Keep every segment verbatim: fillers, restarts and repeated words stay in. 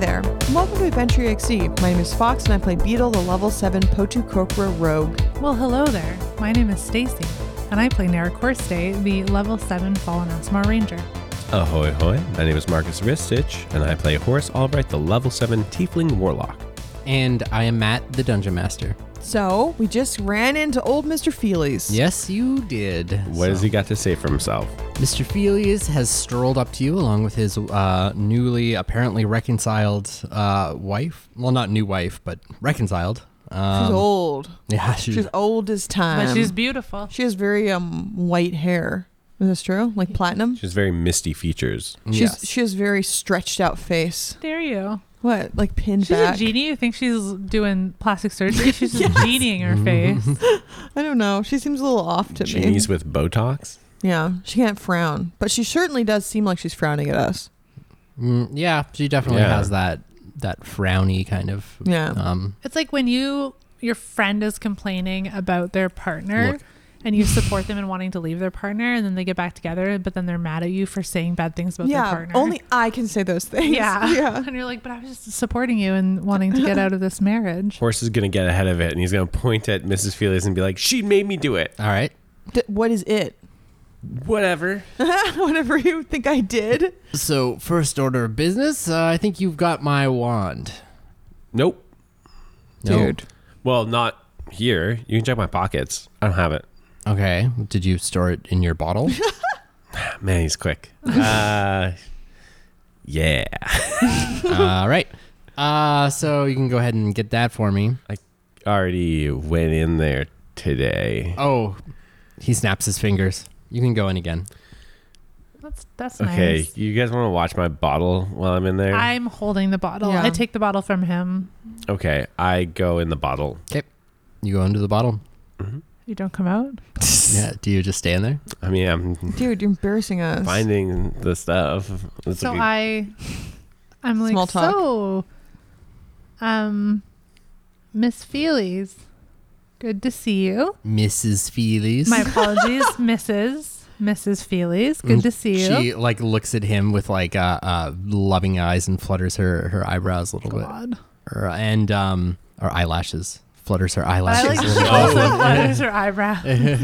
there, and welcome to Adventure E X E. My name is Fox and I play Beetle, the level seven Potu Kokra Rogue. Well, hello there. My name is Stacy, and I play Nara Korste, the level seven Fallen Aasimar Ranger. Ahoy hoy, my name is Marcus Ristich, and I play Horace Albright, the level seven Tiefling Warlock. And I am Matt, the Dungeon Master. So, we just ran into old Mister Feelies. Yes, you did. What so, has he got to say for himself? Mister Feelies has strolled up to you along with his uh, newly, apparently reconciled uh, wife. Well, not new wife, but reconciled. Um, She's old. Yeah, she's, She's old as time. But she's beautiful. She has very um white hair. Is this true? Like platinum? She has very misty features. She's yes. She has very stretched out face. Dare you? What? Like pinned She's back? a genie. You think she's doing plastic surgery? She's Yes. just genieing her face. I don't know. She seems a little off to Genies me. with Botox? Yeah, she can't frown. But she certainly does seem like she's frowning at us. Mm, yeah, she definitely Yeah. has that that frowny kind of. Yeah. Um, It's like when you your friend is complaining about their partner. Look. And you support them in wanting to leave their partner, and then they get back together, but then they're mad at you for saying bad things about their Yeah, partner. only I can say those things. Yeah. Yeah. And you're like, but I was just supporting you and wanting to get out of this marriage. Horace is going to get ahead of it, and he's going to point at Missus Feelies and be like, she made me do it. all right. D- what is it? Whatever. Whatever you think I did. So, first order of business, uh, I think you've got my wand. Nope. No. Dude. Well, not here. You can check my pockets. I don't have it. Okay. Did you store it in your bottle? Man, he's quick. Uh, yeah. All right. Uh, so you can go ahead and get that for me. Already went in there today. Oh, he snaps his fingers. You can go in again. That's that's Okay, nice. you guys want to watch my bottle while I'm in there? I'm holding the bottle. Yeah. I take the bottle from him. Okay, I go in the bottle. Okay. You go into the bottle. Mm-hmm. You don't come out. Yeah. Do you just stand there? I mean, I'm Dude, you're embarrassing us. finding the stuff. It's So like a- I, I'm like, Small talk. so, um, Miss Feelies, good to see you. Missus Feelies. My apologies, Missus Missus Feelies, good to see you. She like looks at him with like uh, uh loving eyes and flutters her her eyebrows a little God. bit, or, and um or eyelashes. Flutters her I eyelashes. like a she little bit. also flutters her eyebrow.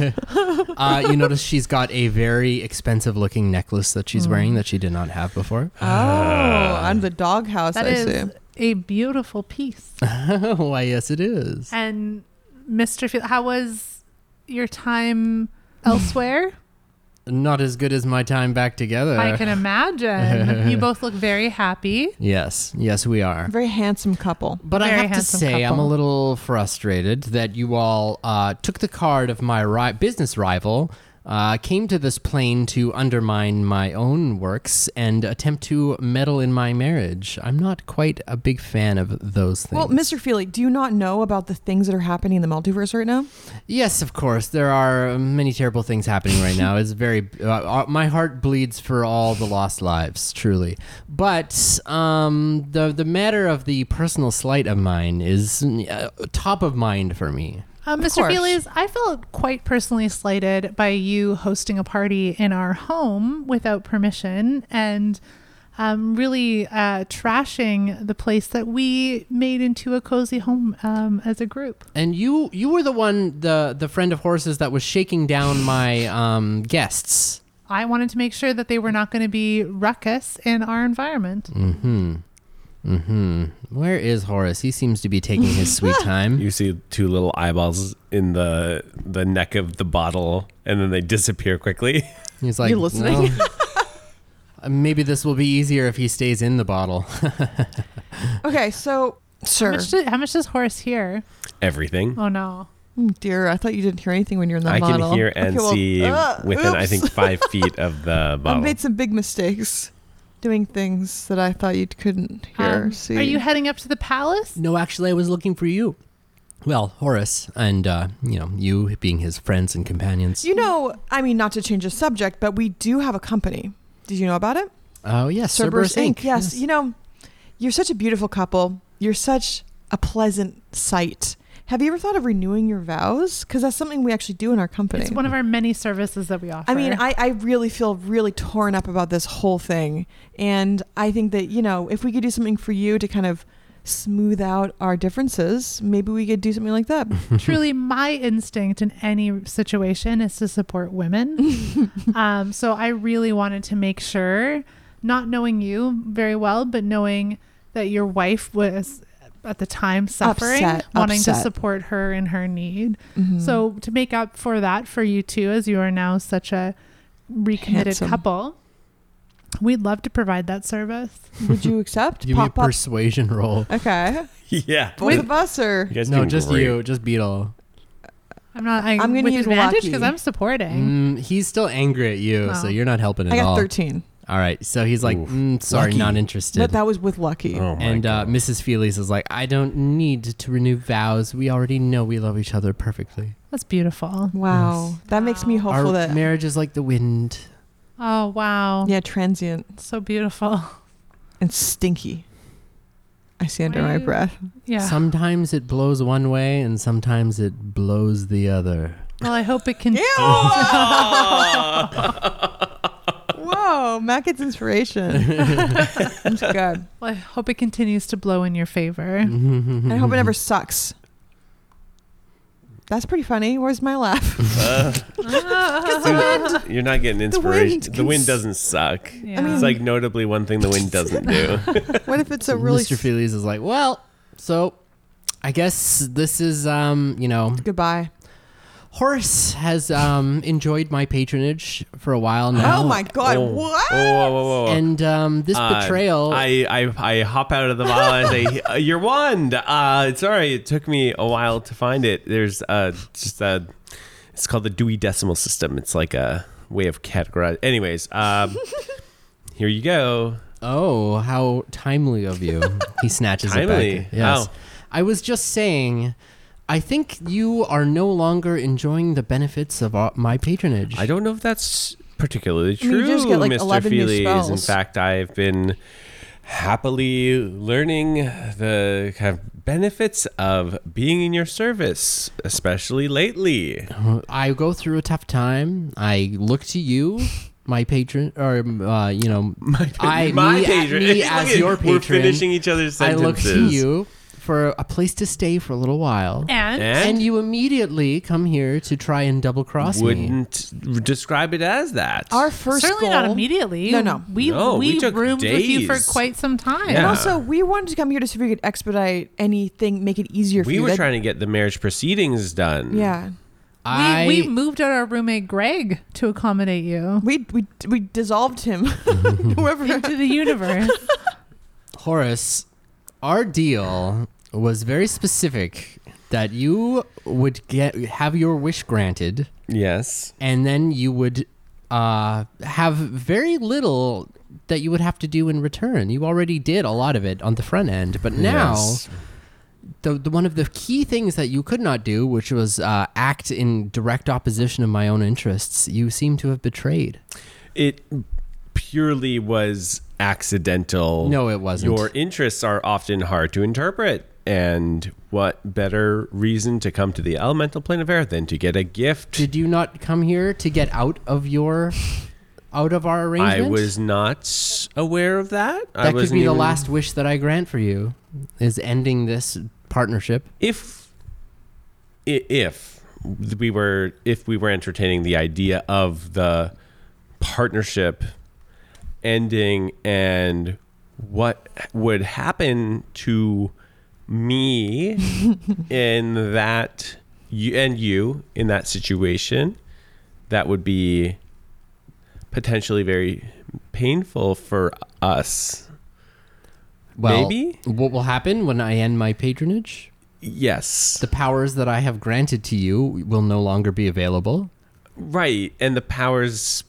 uh, you notice she's got a very expensive looking necklace that she's wearing that she did not have before. Oh, I'm the doghouse, That I is see. a beautiful piece. Why, yes, it is. And Mister Feel, how was your time elsewhere? Not as good as my time back together. I can imagine. You both look very happy. Yes, yes, we are. Very handsome couple. But I Very have to handsome say, I'm a couple. little frustrated that you all uh, took the card of my ri- business rival, uh, came to this plane to undermine my own works and attempt to meddle in my marriage. I'm not quite a big fan of those things. Well, Mister Feely, do you not know about the things that are happening in the multiverse right now? Yes, of course. There are many terrible things happening right now. It's very. Uh, my heart bleeds for all the lost lives, truly. But um, the the matter of the personal slight of mine is uh, top of mind for me. Uh, Mister course. Feelies, I felt quite personally slighted by you hosting a party in our home without permission and um, really uh, trashing the place that we made into a cozy home um, as a group. And you you were the one, the the friend of Horace's that was shaking down my um, guests. I wanted to make sure that they were not going to be ruckus in our environment. Mm-hmm. Mm-hmm. Where is Horace? He seems to be taking his sweet time. you see two little eyeballs in the the neck of the bottle, and then they disappear quickly. He's like, You listening? "Well, uh, maybe this will be easier if he stays in the bottle." Okay, so, How sir. much, did, how much does Horace hear? Everything. Oh, no. Oh, dear, I thought you didn't hear anything when you're in that I bottle. can hear and Okay, well, see uh, within, I oops. think, five feet of the I've bottle. made some big mistakes doing things that I thought you couldn't hear, Um, see. are you heading up to the palace? No, actually, I was looking for you. Well, Horace, and uh, you know, you being his friends and companions. You know, I mean, not to change the subject, but we do have a company. Did you know about it? Oh yes, Cerberus Cerberus Incorporated. Incorporated. Yes. You know, you're such a beautiful couple. You're such a pleasant sight. have you ever thought of renewing your vows? Because that's something we actually do in our company. It's one of our many services that we offer. I mean, I, I really feel really torn up about this whole thing. And I think that, you know, if we could do something for you to kind of smooth out our differences, maybe we could do something like that. Truly, my instinct in any situation is to support women. um, so I really wanted to make sure, not knowing you very well, but knowing that your wife was at the time suffering, Upset, wanting upset. to support her in her need. Mhm. So to make up for that for you too, as you are now such a recommitted Handsome. couple, we'd love to provide that service. Would you accept? Give me a Pop, pop. persuasion roll. Okay. Yeah. Both of us or? You guys No, doing just great. you, just Beetle. I'm not. I, I'm gonna with use advantage lucky. because I'm supporting. Mm, he's still angry at you, so Oh. you're not helping at I got all. thirteen. All right, so he's like, Oof. mm, sorry, Lucky. not interested. But that was with lucky. Oh my and uh, God. Missus Felix is like, I don't need to renew vows. We already know we love each other perfectly. That's beautiful. Wow. That makes me Wow. hopeful Our that. marriage is like the wind. Oh wow. Yeah, transient So beautiful. and stinky. I say under my Why- breath. Yeah. Sometimes it blows one way, and sometimes it blows the other. well, I hope it can. Whoa, Matt gets inspiration. That's good. Well, I hope it continues to blow in your favor. And I hope it never sucks. That's pretty funny. Where's my laugh? Uh, you're not getting inspiration. wind The can wind s- doesn't suck. Yeah. I mean- It's like notably one thing the wind doesn't do. What if it's a really Mister Felix is like, well, so I guess this is, um, you know, goodbye? Horace has um, enjoyed my patronage for a while now. Oh my god! Oh. What? Oh, whoa, whoa, whoa. And um, this Uh, betrayal. I, I I hop out of the vial and say, uh, "Your wand." Uh, sorry, it took me a while to find it. There's uh just a. It's called the Dewey Decimal System. It's like a way of categorizing. Anyways, um, here you go. Oh, how timely of you. He snatches Timely? it back. Yes. How? I was just saying, I think you are no longer enjoying the benefits of our, my patronage. I don't know if that's particularly I mean, you true, just get, like, Mister eleven new Felix. In spells. fact, I've been happily learning the kind of benefits of being in your service, especially lately. I go through a tough time. I look to you, my patron, or, uh, you know, My, I, my me, patron. me Look as at- your We're patron. finishing each other's I sentences. look to you for a place to stay for a little while. And, And, And you immediately come here to try and double cross me. wouldn't describe it as that. Our first certainly goal. not immediately. No, no. We No, we we, took roomed with you for days. quite some time. And Yeah. also, we wanted to come here to see if we could expedite anything, make it easier for we you. were That- trying to get the marriage proceedings done. Yeah. I, We, we moved out our roommate Greg to accommodate you We we we dissolved him. Whoever. into the universe. Horace, our deal was very specific that you would get have your wish granted, Yes. and then you would uh, have very little that you would have to do in return. You already did a lot of it on the front end, but now Yes. the, the one of the key things that you could not do, which was uh, act in direct opposition of my own interests, you seem to have betrayed. It purely was accidental. No, it wasn't. Your interests are often hard to interpret. And what better reason to come to the elemental plane of air than to get a gift? Did you not come here to get out of your out of our arrangement? I was not aware of that. I That could wasn't be the even- last wish that I grant for you, is ending this partnership. If i- if we were if we were entertaining the idea of the partnership ending and what would happen to me in that you and you in that situation, that would be potentially very painful for us. Well, Maybe? what will happen when I end my patronage? Yes. The powers that I have granted to you will no longer be available. Right. And the powers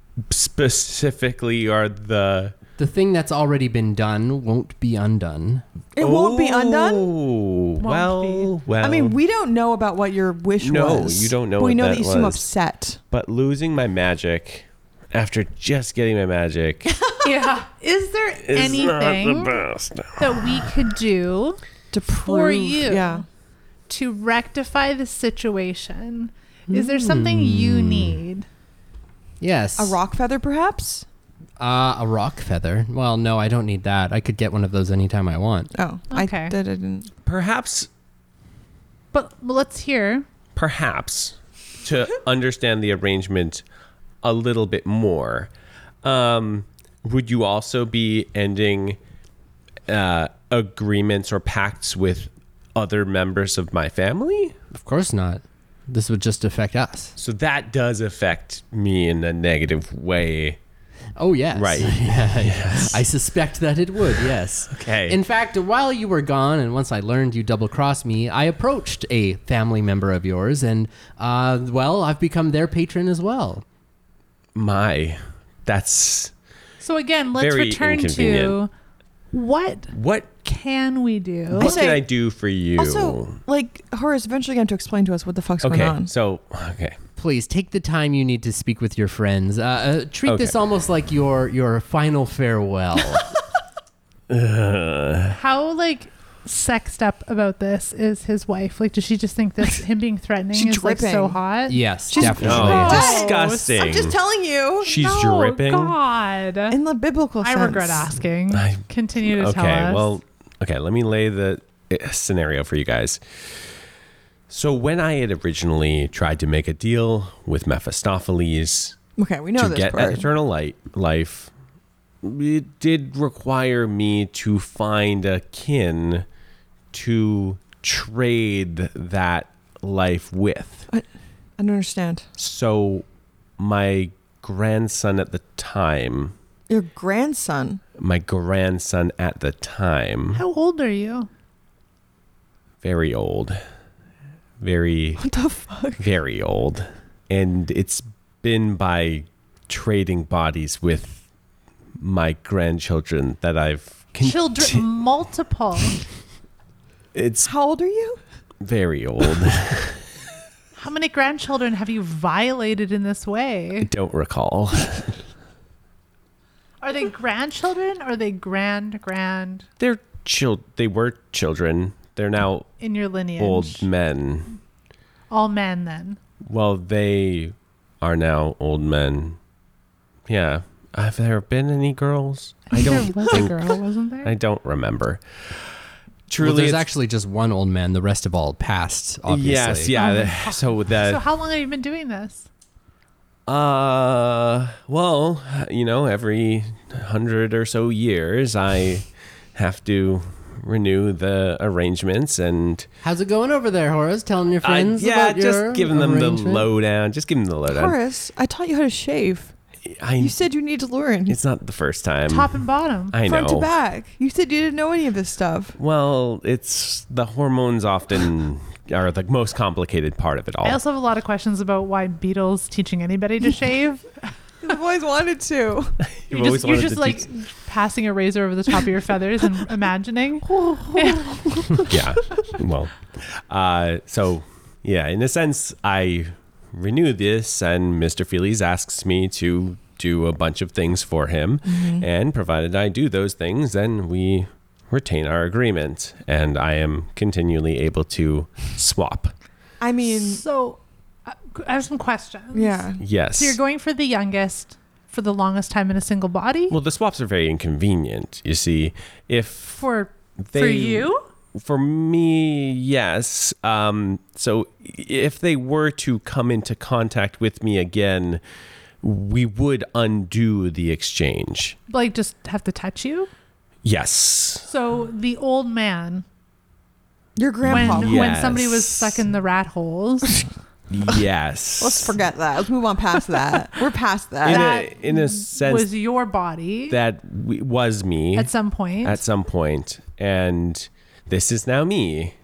specifically are the The thing that's already been done won't be undone. It won't be undone. Oh, well, be. well. I mean, we don't know about what your wish No, was. you don't know But we what know that that you seem was. upset. but losing my magic after just getting my magic Yeah. Is there is anything not the best. that we could do To for prove, you yeah. to rectify the situation, is there something you need? Yes. A rock feather, perhaps? Uh, a rock feather. Well, no, I don't need that. I could get one of those anytime I want. Oh, Okay. I did, I didn't. Perhaps, But well, let's hear. perhaps, to understand the arrangement a little bit more, um, would you also be ending uh, agreements or pacts with other members of my family? Of course not. This would just affect us. So that does affect me in a negative way. Oh, yes. Right. Yes. I suspect that it would, yes. Okay. In fact, while you were gone, and once I learned you double-crossed me, I approached a family member of yours, and, uh, well, I've become their patron as well. My, that's So again, let's Very return to inconvenient. what what. can we do? What say- can I do for you? Also, like, Horace, eventually going to explain to us what the fuck's okay. going on. So okay. Please take the time you need to speak with your friends. Uh, uh, treat Okay. this almost like your your final farewell. How like sexed up about this is his wife? Like, does she just think this him being threatening She's is like so dripping. hot? Yes, She's- definitely. No, Gross. disgusting. I'm just telling you. She's no, dripping. God. In the biblical I sense. regret asking. I- Continue to tell Okay, us. well, okay, let me lay the uh, scenario for you guys. So when I had originally tried to make a deal with Mephistopheles Okay, we know to this get part. eternal light, life, it did require me to find a kin to trade that life with. I don't understand. So my grandson at the time, Your grandson. my grandson at the time, How old are you? very old, very, What the fuck? very old. And it's been by trading bodies with my grandchildren that I've conti- Children, multiple. It's How old are you? very old. How many grandchildren have you violated in this I way? don't recall. Are they grandchildren or are they grand, grand They're chil- They were children. They're now in your lineage? old men. All men then. Well, they are now old men. Yeah. Have there been any girls? I don't There was think. a girl, wasn't there? I don't remember. Truly, Well, there's it's- actually just one old man. The rest have all passed, obviously. Yes, yeah. Oh. the- so so that. how long have you been doing this? Uh, well, you know, every hundred or so years, I have to renew the arrangements and How's it going over there, Horace? Telling your uh, friends yeah, about your just giving them the arrangement? lowdown. Just giving them the lowdown. Horace, I taught you how to shave. I, You said you need to learn. it's not the first time. Top and bottom. I Front know. to back. You said you didn't know any of this stuff. Well, it's the hormones often are the most complicated part of it all. I also have a lot of questions about why Beatles teaching anybody to shave. I've always wanted to. You've You're always just, you're wanted just to like teach- passing a razor over the top of your feathers and imagining. yeah. Well, uh, so yeah, in a sense, I renew this, and Mister Feelies asks me to do a bunch of things for him, and provided I do those things, then we retain our agreement, and I am continually able to swap. I mean, So uh, I have some questions. yeah. Yes. So you're going for the youngest for the longest time in a single body? well, the swaps are very inconvenient. You see, if For they, for you? For me, yes. Um, so if they were to come into contact with me again, we would undo the exchange. Like just have to touch you? Yes. So the old man, Your grandpa. when Yes. when somebody was stuck in the rat holes, Yes. Let's forget that. Let's move on past that. We're past In that. That a in a sense was your body that w- was me at some point. at some point, and this is now me.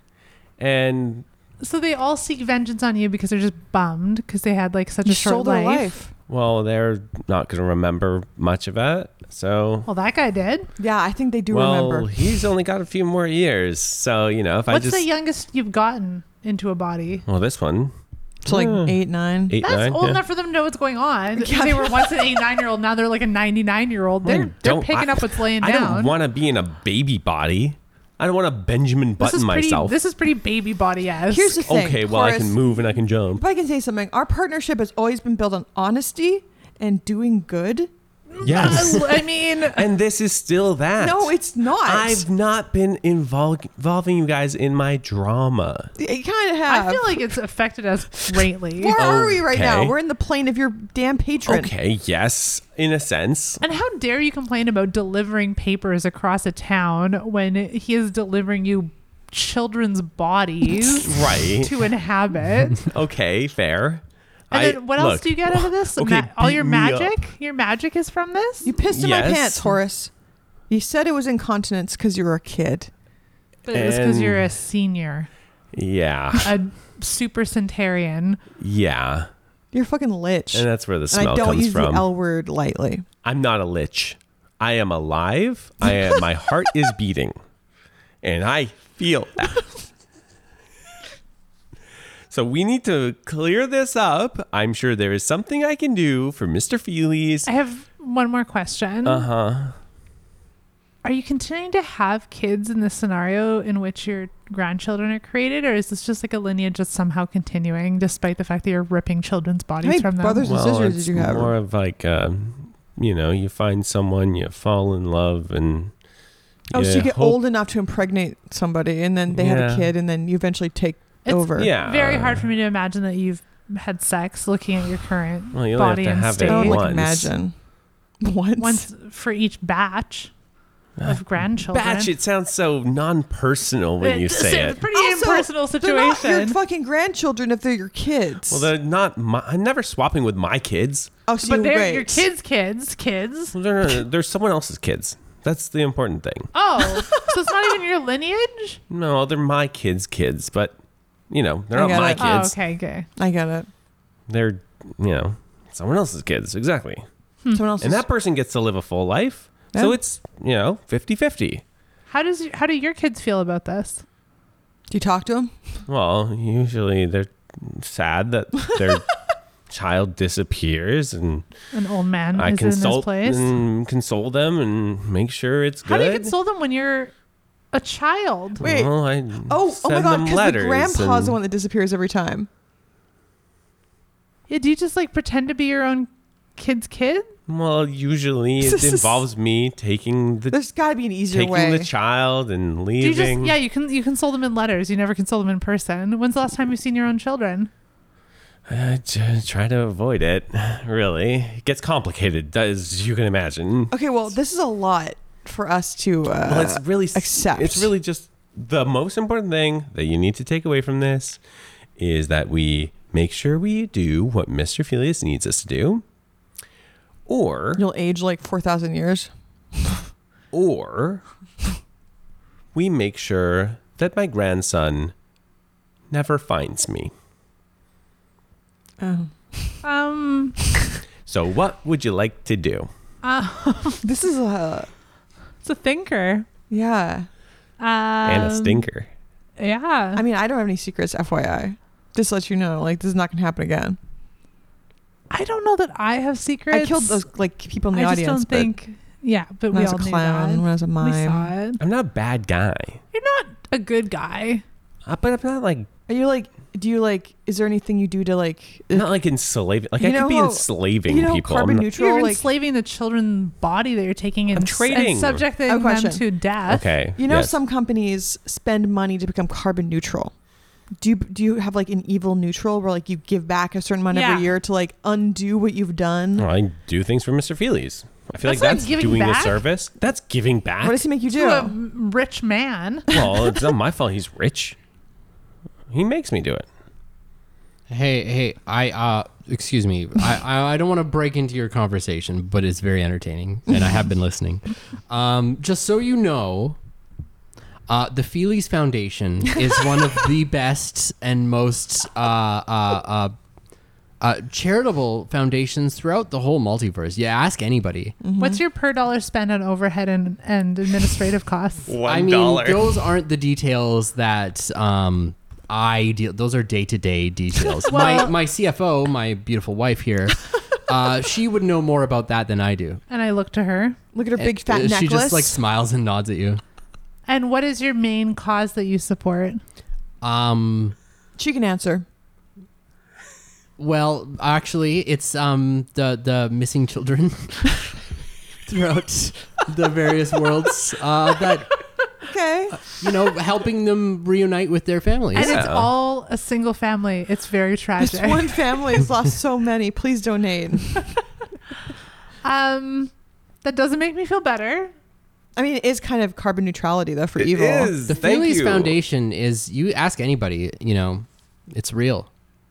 And So they all seek vengeance on you because they're just bummed because they had like such You a short stole their life. life. well, they're not going to remember much of it. So Well, that guy did. Yeah, I think they do well, remember. he's only got a few more years. So you know, if I What's just the youngest you've gotten into a body? well, this one So like Hmm. eight, nine. eight That's nine. old yeah. enough for them to know what's going on. Yeah. They were once an eight, nine year old. Now they're like a ninety-nine year old. I They're, they're don't- picking I- up what's laying I down. don't want to be in a baby body. I don't want to Benjamin This is Button pretty. myself. This is pretty baby body-esque. Here's the thing. Okay, well, I Horace, can move and I can jump. If I can say something, our partnership has always been built on honesty and doing good. Yes. I mean, And this is still that. No, it's not. I've not been invol- involving you guys in my drama. You kind of have. I feel like it's affected us greatly. Where are we right now? Okay. We're in the plane of your damn patron. Okay, yes, in a sense. And how dare you complain about delivering papers across a town when he is delivering you children's bodies Right. to inhabit? Okay, fair. And I- then what else look, do you get out of this? okay, Ma- all beat your me up. magic? Your magic is from this? You pissed in my Yes. pants, Horace. You said it was incontinence because you were a kid. But it was because And- you're a senior, Yeah, a super centurion. yeah. You're a fucking lich. And that's where the And smell I don't comes use from. the L word lightly. I'm not a lich. I am alive. I am. My heart is beating, and I feel that. So we need to clear this up. I'm sure there is something I can do for Mister Feelies. I have one more question. Uh huh. Are you continuing to have kids in this scenario in which your grandchildren are created, or is this just like a lineage that's somehow continuing despite the fact that you're ripping children's bodies many from them? brothers and Well, sisters it's did you have? more of like, um, you know, you find someone, you fall in love, and Oh, so you get hope- old enough to impregnate somebody, and then they have Yeah. a kid, and then you eventually take It's over. Yeah. very hard for me to imagine that you've had sex looking at your current Well, you only have body to and have it state. I don't like once. imagine. Once. Once for each batch of grandchildren. Batch. It sounds so non-personal when you It's say a it. pretty Also, impersonal They're not your situation. fucking grandchildren if they're your kids. Well, they're not. My, I'm never swapping with my kids. oh, so But you they're wait. your kids' kids, kids. Well, they're, they're someone else's kids. That's the important thing. Oh, so it's not even your lineage? No, they're my kids' kids, but you know, they're I not get my it. Oh, kids. okay, okay. I get it. They're, you know, someone else's kids. Exactly. Someone else. And that person gets to live a full life. So Yeah. it's, you know, fifty-fifty. How does how do your kids feel about this? Do you talk to them? Well, usually they're sad that their child disappears, and An old man I is in this consult place. and console them and make sure it's good. How do you console them when you're a child? Wait. Well, I Oh, oh my send god! them Because the letters grandpa's and- the one that disappears every time. Yeah, do you just like pretend to be your own kid's kid? Well, usually it involves me taking the There's got to be an easier taking way. the child and Do you leaving. just yeah, you can you console them in letters. You never console them in person. When's the last time you've seen your own children? I j- try to avoid it. Really, it gets complicated, as you can imagine. Okay, well, this is a lot for us to. Uh, Well, it's really accept. It's really just the most important thing that you need to take away from this is that we make sure we do what Mister Felius needs us to do, or You'll age like four thousand years. or we make sure that my grandson never finds me. Oh. Um, So, what would you like to do? uh, This is a. it's a thinker. Yeah. Um, And a stinker. Yeah. I mean, I don't have any secrets, F Y I. Just to let you know, like, this is not going to happen again. I don't know that I have secrets. I killed those, like, people in the I just audience. don't think. Yeah, but when we I was all a knew clown, that. when I was a We mime. saw it. I'm not a bad guy, You're not a good guy. uh, but I'm not like Are you like, do you like, is there anything you do to like, not like enslaving. Like You I know could be how- enslaving you know, people. carbon I'm not- neutral? You're like, enslaving the children's body that you're taking and, I'm s- trading. and subjecting Oh, them question. to death. okay. you know, yes. some companies spend money to become carbon neutral. Do you, do you have like an evil neutral where like you give back a certain amount Yeah. every year to like undo what you've done? Well, I do things for Mister Feelies. I feel That's like not that's giving doing back. a service. That's giving back. What does he make you do? To a m- rich man. Well, it's not my fault. He's rich. He makes me do it. Hey, hey, I, uh, excuse me. I, I, I don't want to break into your conversation, but it's very entertaining, and I have been listening. Um, just so you know, uh, the Feelies Foundation is one of the best and most uh, uh, uh, uh, charitable foundations throughout the whole multiverse. Yeah, ask anybody. What's your per dollar spend on overhead and, and administrative costs? One I mean, dollar. those aren't the details that um, I deal. Those are day to day details. my Well- my C F O, my beautiful wife here, uh, she would know more about that than I do. And I look to her. Look at her big fat Uh, necklace. She just like smiles and nods at you. And what is your main cause that you support? Um, She can answer. well, actually, it's um the the missing children throughout the various worlds. Uh, that Okay. you know, helping them reunite with their families. And it's Yeah. all a single family. It's very This tragic. one family has lost so many. Please donate. Um, that doesn't make me feel better. I mean, it is kind of carbon neutrality, though, for It evil. is. The Thank Families you. Foundation is, you ask anybody, you know, it's real.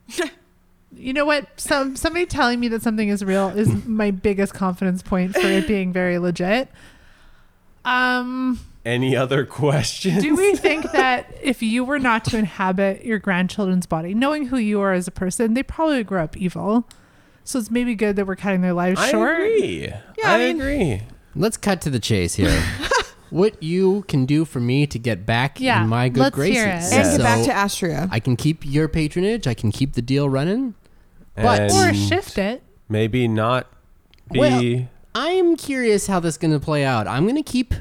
You know what? Some somebody telling me that something is real is my biggest confidence point for it being very legit. Um, Any other questions? do we think that if you were not to inhabit your grandchildren's body, knowing who you are as a person, they probably grew up evil. So it's maybe good that we're cutting their lives I short. agree. Yeah, I, I mean- agree. Let's cut to the chase here. What you can do for me to get back Yeah, in my good let's graces. hear it. And Yeah. get back So to Astria. I can keep your patronage. I can keep the deal running. But- Or And shift it. maybe not be. Well, I'm curious how this is going to play out. I'm going to keep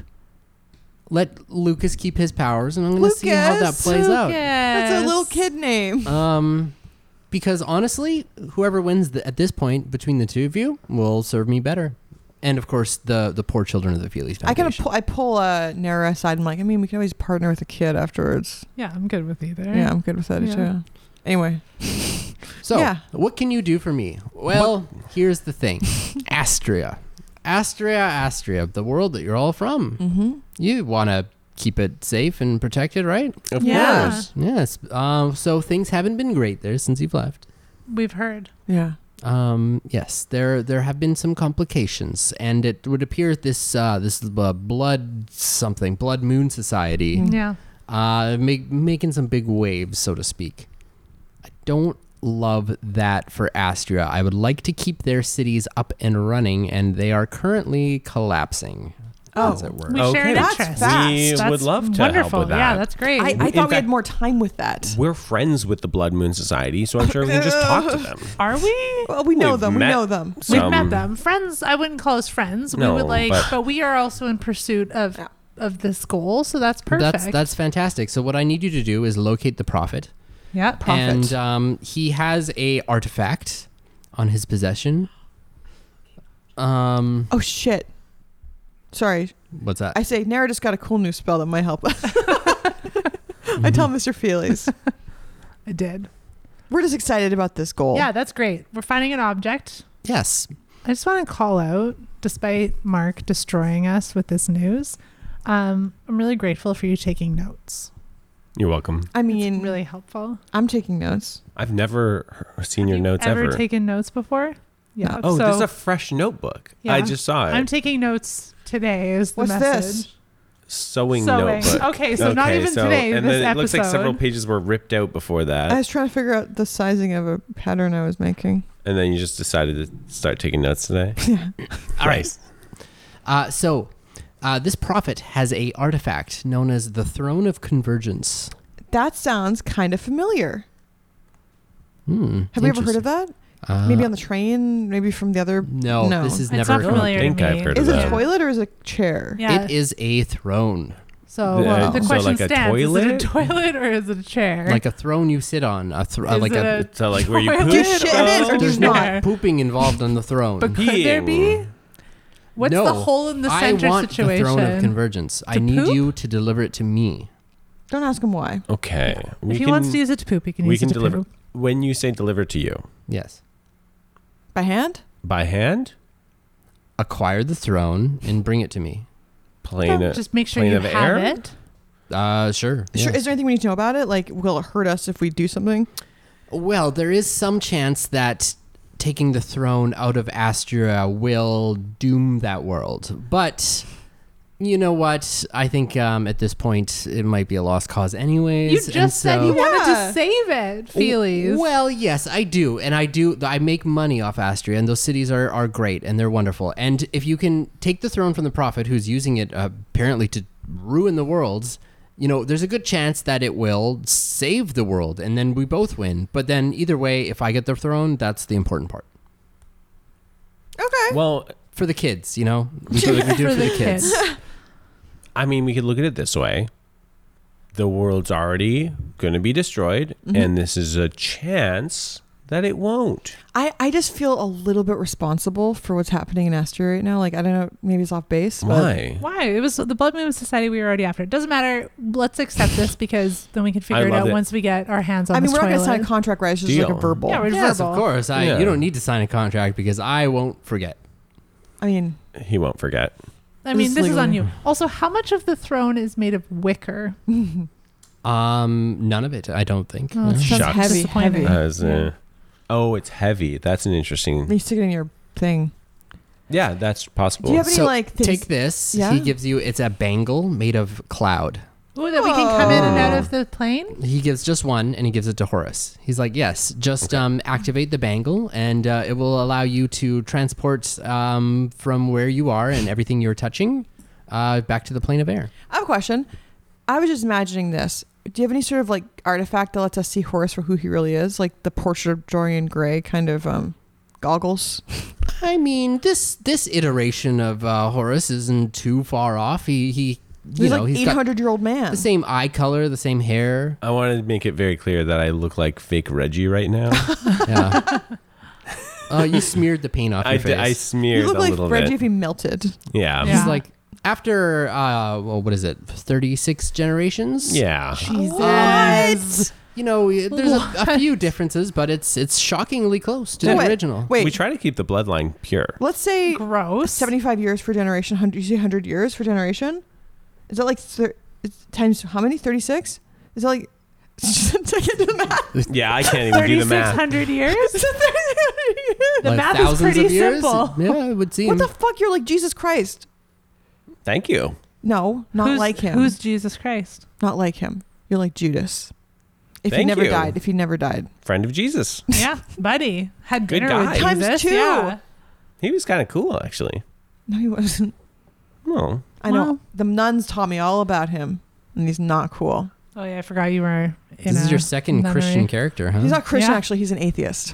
let Lucas keep his powers, and I'm going to see how that Lucas. plays out. That's a little kid name. Um, because honestly, whoever wins the, at this point between the two of you will serve me better, and of course the the poor children of the Feelies I kind of Foundation. pull, I pull uh, Nara aside. I'm like, I mean, we can always partner with a kid afterwards. Yeah, I'm good with either. Yeah, I'm good with that Yeah. too. Anyway, So, Yeah. what can you do for me? Well, here's the thing, Astria, Astria, Astria, the world that you're all from. mm-hmm. You want to keep it safe and protected, right? Of Yeah. course. Yes. Um, so things haven't been great there since you've left. We've heard. Yeah. Um, yes, there there have been some complications, and it would appear this uh, this uh, blood something blood moon society Mm. Yeah. uh, make, making some big waves, so to speak. I don't love that for Astria. I would like to keep their cities up and running, and they are currently collapsing, Oh. as it were. We Okay. share an That's interest. fast. We That's would love to wonderful. help with that. Yeah, that's great. I, I In thought we had fact- more time with that. We're friends with the Blood Moon Society, so I'm sure we can just talk to them. Are we? Well, we know We've them. met- We know them. We've Some- met them. Friends, I wouldn't call us friends. We No, would like, but- but, we are also in pursuit of Yeah. of this goal. So that's perfect. That's that's fantastic. So what I need you to do is locate the prophet. yeah. Prophet. And um, he has a artifact on his possession. Um, Oh shit. Sorry. what's that? I say Nara just got a cool new spell that might help. I tell Mister Feelies. I did. We're just excited about this goal. Yeah, that's great. We're finding an object. Yes. I just want to call out, despite Mark destroying us with this news, um, I'm really grateful for you taking notes. You're welcome. I It's mean, really helpful. I'm taking notes. I've never he- seen your Have you notes ever. ever. taken notes before? Yeah. oh, so this is a fresh notebook. Yeah. I just saw it. I'm taking notes today. Is the What's message? this? Sewing, Sewing. notebook. Okay, so not even so- today, And this then it looks like episode. several pages were ripped out before that, I was trying to figure out the sizing of a pattern I was making. and then you just decided to start taking notes today. Yeah. All right. Nice. Uh, so, uh, this prophet has a artifact known as the Throne of Convergence. That sounds kind of familiar. Hmm. Have you ever heard of that? Uh, Maybe on the train? Maybe from the other. No, No. this is It's never. not familiar I think to me. I've heard Is of it that. a toilet or is it a chair? Yeah. It is a throne, so The- uh, the so question like a stands: is it a toilet? toilet or is it a chair? like a throne you sit on. A thr- uh, Is like it a. a So like where you toilet poop? Do you shit in it or Oh, do There's you no. not? not pooping involved on the throne. But could there be? Peeing. What's no, the hole in the center I want situation? the Throne of Convergence. I To need poop? you to deliver it to me. Don't ask him why. Okay. We if he can, wants to use it to poop, he can we use can it to deliver. poop. When you say deliver to you, Yes. By hand? by hand, Acquire the throne and bring it to me. plane, No, just make sure plane you of have air? it. Uh, sure. Sure. yeah. Is there anything we need to know about it? Like, will it hurt us if we do something? Well, there is some chance that taking the throne out of Astria will doom that world. But you know what? I think um, at this point it might be a lost cause anyways. You and just said so- you wanted Yeah. to save it, Feelies. Well, yes, I do. And I do. I make money off Astria, and those cities are, are great, and they're wonderful. And if you can take the throne from the prophet who's using it uh, apparently to ruin the worlds, you know, there's a good chance that it will save the world, and then we both win. But then either way, if I get the throne, that's the important part. Okay. Well, For the kids, you know? We do, we do it For for the the kids. I mean, we could look at it this way. The world's already going to be destroyed, Mm-hmm. and this is a chance that it won't. I, I just feel a little bit responsible for what's happening in Astria right now. Like, I don't know, maybe it's off base. But Why? Why? It was the Blood Moon Society we were already after. It doesn't matter. Let's accept this because then we can figure it love out it. once we get our hands on I mean, this we're not going to toilet. sign a contract, right? It's just like Deal. a verbal. Yeah, we're Yes, verbal. of course. I, Yeah. You don't need to sign a contract because I won't forget. I mean, He won't forget. I mean, This this is is on legal. you. Also, how much of the throne is made of wicker? Um, none of it, I don't think. Oh, it Yeah. sounds Shucks. heavy, disappointing. heavy. As, uh, oh, it's heavy. That's an interesting. you stick it in your thing. Yeah, that's possible. Do you have any So like things? take this. Yeah? He gives you. It's a bangle made of cloud. Ooh, that we can come in and out Oh. of the plane? He gives just one, and he gives it to Horus. He's like, "Yes, just um, activate the bangle, and uh, it will allow you to transport um, from where you are and everything you're touching uh, back to the plane of air." I have a question. I was just imagining this. Do you have any sort of like artifact that lets us see Horus for who he really is, like the Portrait of Dorian Gray kind of um, goggles? I mean, this this iteration of uh, Horus isn't too far off. He he, you He's know, like he's eight got hundred year old man. the same eye color, the same hair. I want to make it very clear that I look like fake Reggie right now. Yeah. Oh, you smeared the paint off I, your d- I face. smeared You look a like little Reggie bit. if he melted. Yeah. Yeah. He's like after uh, well, what is it? thirty-six generations. Yeah. Jesus. You know, there's a, a What? few differences, but it's it's shockingly close to So the wait, original. Wait, We try to keep the bloodline pure. let's say Gross. seventy-five years for generation. one hundred, you say one hundred years for generation? Is that like thir- it's times how many? thirty-six? Is that like? I can't do the math. Yeah, I can't even do the thirty-six math. hundred years? The Like math is thousands pretty of years? simple. Yeah, it would seem. What the fuck? You're like Jesus Christ. Thank you. No, not who's, like him. Who's Jesus Christ? Not like him. You're like Judas. If he Thank never you. died. If he never died. Friend of Jesus. Yeah, buddy. Had Good dinner guy. with Times Jesus. two. Yeah. He was kind of cool, actually. No, he wasn't. Oh, I know. Well. The nuns taught me all about him, and he's not cool. Oh yeah, I forgot you were in this is a your second nunnery. Christian character, huh? He's not Christian, Yeah. actually. He's an atheist.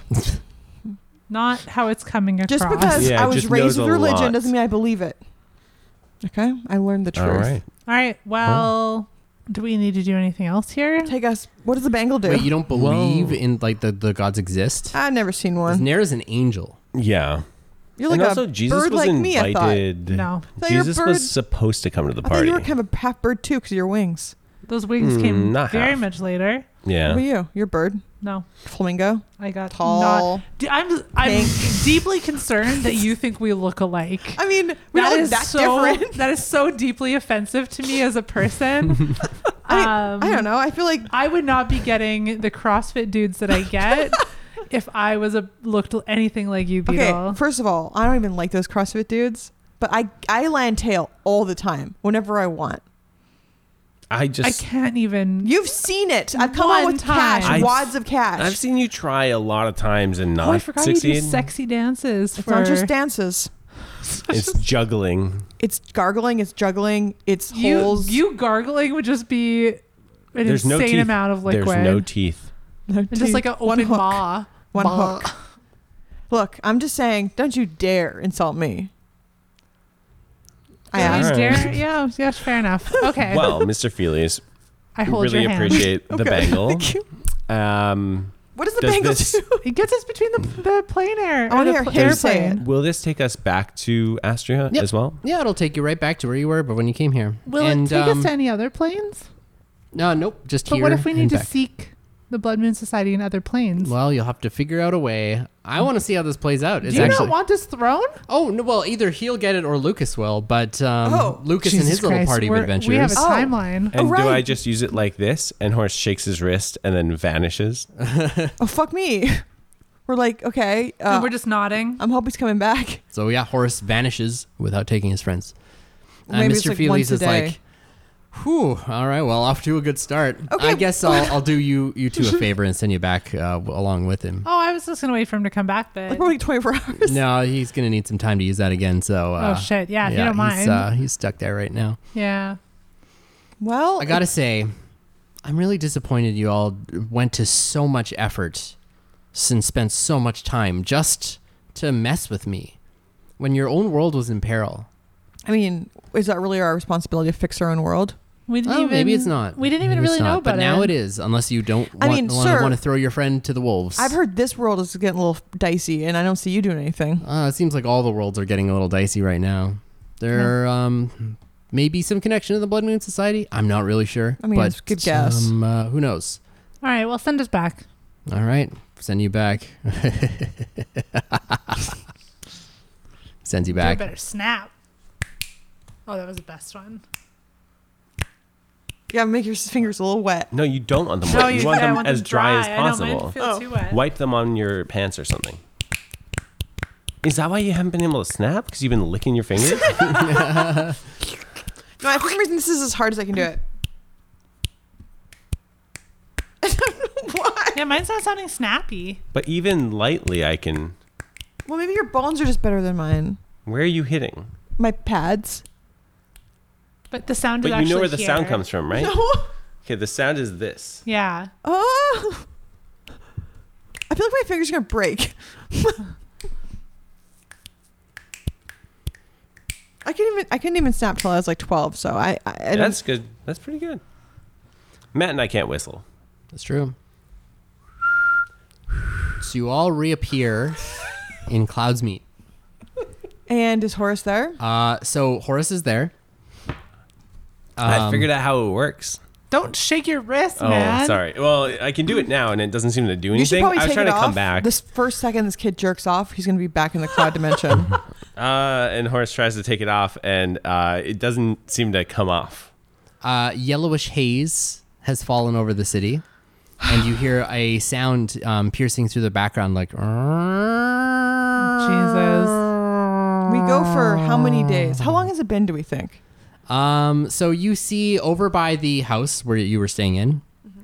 Not how it's coming across. Just because Yeah, I was just raised knows with a religion lot. doesn't mean I believe it. Okay? I learned the truth. all right. All right. Well, do we need to do anything else here? Take us. What does the bangle do? Wait, you don't believe Whoa. in like the, the gods exist? I've never seen Because one. Nera's an angel. Yeah. You're like and a also, Jesus bird was like me, I thought. invited. No. thought you were a Jesus bird. was supposed to come to the I thought party. you were kind of a half bird too because of your wings. Those wings Mm, came not very half. much later. What yeah. about you? You're a bird. No, Flamingo. I got Tall. Not, D- I'm I'm Pink. deeply concerned that you think we look alike. I mean, we That don't look is that so different. that is so deeply offensive to me as a person. I mean, um, I don't know. I feel like I would not be getting the CrossFit dudes that I get if I was a looked anything like you, okay. Beetle. First of all, I don't even like those CrossFit dudes, but I I land tail all the time whenever I want. I I just. can't even. You've seen it. I've come One up with time. cash, I've- wads of cash. I've seen you try a lot of times and not Oh, I forgot succeed. you do sexy dances. It's for, not just dances. It's juggling. It's gargling. It's juggling. It's you. holes. You gargling would just be an There's no insane teeth. amount of liquid. There's no teeth. No And just teeth. like an One open hook. maw. One Maw. hook. Look, I'm just saying, don't you dare insult me. I Don't you asked. Alright. dare- Yeah. Yes. Fair enough. Okay. Well, Mister Felius, I we hold really your hand. appreciate the Okay. bangle. Thank you. Um, What does the Does bangle this- do? It gets us between the the plane air. I wanna or hear the him pl- say airplane. will this take us back to Astria Yep. as well? Yeah, it'll take you right back to where you were, but when you came here. Will and, it take um, us to any other planes? No, nope, just But here. what if we need and to back. seek the Blood Moon Society in other planes? Well, you'll have to figure out a way. I want to see how this plays out. It's Do you actually. not want this throne? Oh no! Well, either he'll get it or Lucas will. But um, Oh, Lucas and Jesus his little Christ, party of we're- adventures. We have a Oh. timeline. And do right. I just use it like this? And Horse shakes his wrist and then vanishes. Oh, fuck me. We're like, okay. Uh, and we're just nodding. I'm hoping he's coming back. So yeah, Horace vanishes without taking his friends. And Maybe Mister it's like Feelies once a is day. like, "Whew, all right, well, off to a good start. Okay. I guess I'll, I'll do you you two a favor and send you back uh, w- along with him." Oh, I was just gonna wait for him to come back, but Like, probably twenty-four hours. No, he's gonna need some time to use that again. So uh, oh shit, yeah, if you don't he's, mind, uh, he's stuck there right now. yeah. Well, I gotta say, I'm really disappointed you all went to so much effort and spent so much time just to mess with me when your own world was in peril. I mean, is that really our responsibility to fix our own world? We didn't Oh, even, maybe it's not. We didn't even Maybe it's really know not, about but it. now it is, unless you don't I want, mean, want, sir, want to throw your friend to the wolves. I've heard this world is getting a little dicey, and I don't see you doing anything. Uh, it seems like all the worlds are getting a little dicey right now. There um, may be some connection to the Blood Moon Society. I'm not really sure. I mean, but, it's a good guess. Um, uh, who knows? All right, well, send us back. All right. Send you back. Sends you Do a back. better snap. Oh, that was the best one. Yeah, make your fingers a little wet. No, you don't want them No, wet. You, you want yeah, I them want as them dry, as I know, mine possible. feel Oh. too wet. Wipe them on your pants or something. Is that why you haven't been able to snap? Because you've been licking your fingers? No, I for some reason this is as hard as I can do it. I don't know why. Yeah, mine's not sounding snappy. But even lightly, I can. Well, maybe your bones are just better than mine. Where are you hitting? My pads. But the sound is But actually you know where the here. sound comes from, right? No. Okay, the sound is this. Yeah. Oh. I feel like my fingers are gonna break. I couldn't even I couldn't even snap till I was like twelve. So I I, I don't- That's good. That's pretty good. Matt and I can't whistle. That's true. So you all reappear in Cloudsmeet. And is Horace there? Uh, so Horace is there. I Um, figured out how it works. Don't shake your wrist, Oh, man. sorry. Well, I can do it now, and it doesn't seem to do You should anything. probably I was take trying it to off. come back. This first second this kid jerks off, he's gonna be back in the cloud dimension. Uh, and Horace tries to take it off, and uh, it doesn't seem to come off. Uh, yellowish haze has fallen over the city, and you hear a sound um, piercing through the background, like. Jesus. We go for how many days? How long has it been, do we think? Um, so you see over by the house where you were staying in,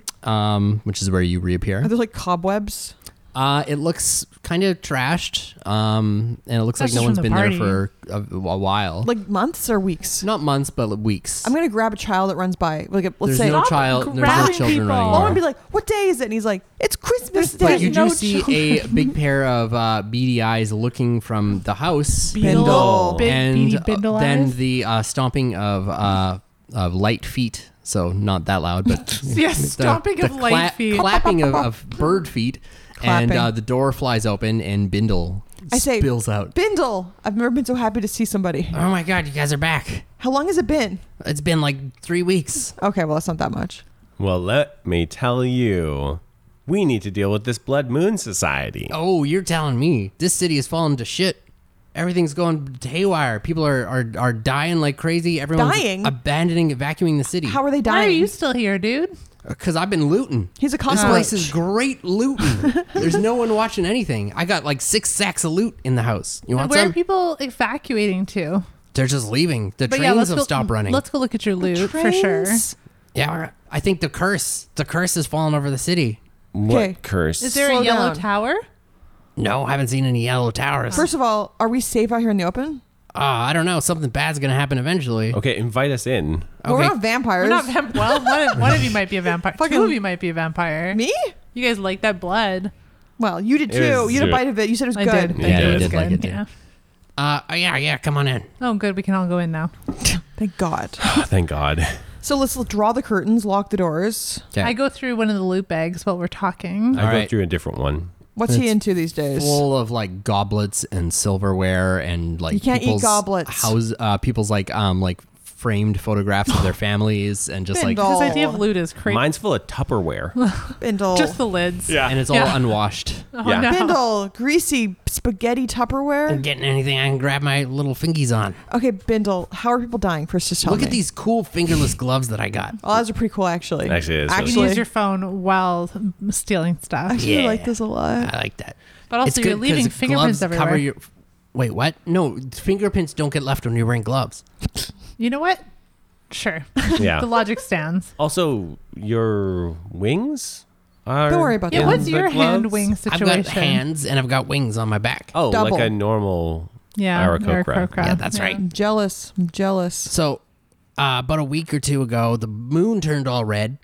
um, which is where you Are reappear. there like cobwebs? Uh, it looks kind of trashed, um, and it looks That's like no just one's from the been there party. for a, a while. Like months or weeks? Not months, but weeks. I'm gonna grab a child that runs by. Like, let's There's say, no oh, child. There's no grabbing children people. running I'm gonna around. be like, what day is it? And he's like, it's Christmas Day. But you do no see a big pair of uh, beady eyes looking from the house, Bindle. Big and beady uh, bindle then eyes. the uh, stomping of uh, of light feet. So not that loud, but Yes, the- stomping the of light cla- feet. clapping of, of bird feet, and Clapping. uh, the door flies open, and Bindle I say, spills out. Bindle, I've never been so happy to see somebody. Oh my God, you guys are back! How long has it been? It's been like three weeks. Okay, well, that's not that much. Well, let me tell you, we need to deal with this Blood Moon Society. Oh, you're telling me this city has fallen to shit. Everything's going haywire. People are, are, are dying like crazy. Everyone's Dying? abandoning, evacuating the city. How are they Why are dying? you still here, dude? Because I've been looting. He's a This cockroach. place is great looting. There's no one watching anything. I got like six sacks of loot in the house. You want Where some? are people evacuating to? They're just leaving. The But trains yeah, let's have go, stopped running. Let's go look at your loot for sure. Trains? Yeah, we're- I think the curse, the curse has fallen over the city. What Okay. curse? Is there Slow a yellow down. tower? No, I haven't seen any yellow towers. First of all, are we safe out here in the open? uh, I don't know. Something bad's gonna happen eventually. Okay, invite us in. Well, we're Okay. not vampires. We're not vamp- well, one of, one of you might be a vampire. Fucking- Two of you might be a vampire. Me? You guys like that blood. Well, you did It too. was You had a zero. bite of it. You said it was I good. did. Yeah, I you did. It was did like good. it, too. Yeah. Uh, oh, yeah, yeah. Come on in. Oh, good. We can all go in now. Thank God. Oh, thank God. So let's draw the curtains, lock the doors. Okay. I go through one of the loot bags while we're talking. I All go right. through a different one. What's he It's into these days? Full of like goblets and silverware and like You can't eat people's goblets. House, uh, people's like um like framed photographs of their families and just like Bindle. This idea of loot is crazy. Mine's full of Tupperware. Bindle. Just the lids. and it's all Yeah. unwashed. Oh, Yeah. no. Bindle. Greasy spaghetti Tupperware. I'm getting anything I can grab my little fingies on. Okay, Bindle. How are people dying? First, just tell Look me. at these cool fingerless gloves that I got. Oh, those are pretty cool, actually. Actually, it is really You can Actually, use your phone while stealing stuff. actually Yeah. like this a lot. I like that. But also, It's you're good leaving 'cause fingerprints gloves everywhere. cover your. Wait, what? No, fingerprints don't get left when you're wearing gloves. You know what? Sure. Yeah. The logic stands. Also, your wings are. Don't worry about Yeah, Yeah. what's the your hand gloves? wing I've situation? got hands and I've got wings on my back. Oh, Double. like a normal. Yeah, Aarakocra. Aarakocra. Yeah, that's right. I'm jealous. I'm jealous. So, uh, about a week or two ago, the moon turned all red,